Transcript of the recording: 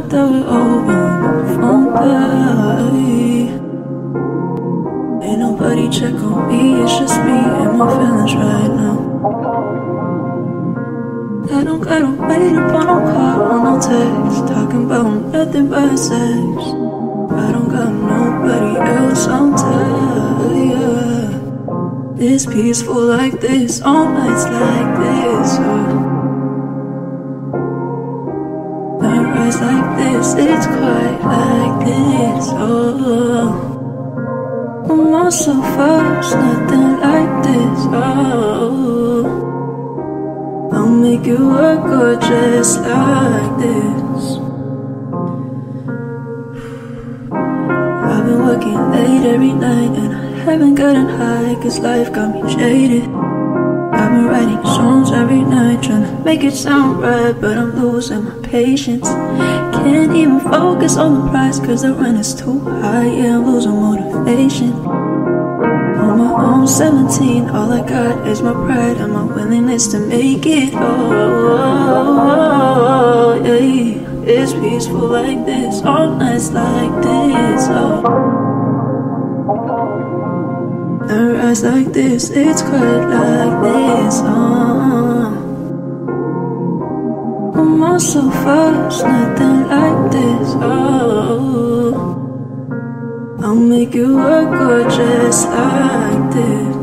that we're over when the phone died. Ain't nobody check on me, it's just me and my feelings right now. I don't got no wait up on no call or no text, talking about nothing but sex. I don't got nobody else on tired. It's peaceful like this, all nights like this. Sunrise like this, it's quiet like this. I'm on so fast, nothing like this. I'll make it work or just like this. I've been working late every night and I haven't gotten high cause life got me jaded. I've been writing songs every night trying to make it sound right, but I'm losing my patience. Can't even focus on the price cause the rent is too high. Yeah, I'm losing motivation. On my own 17, all I got is my pride and my willingness to make it. Oh, yeah. It's peaceful like this, all nights like this. Sunrise like this, it's quiet like this. I'm on so fast, nothing like this. I'll make it work or just like this.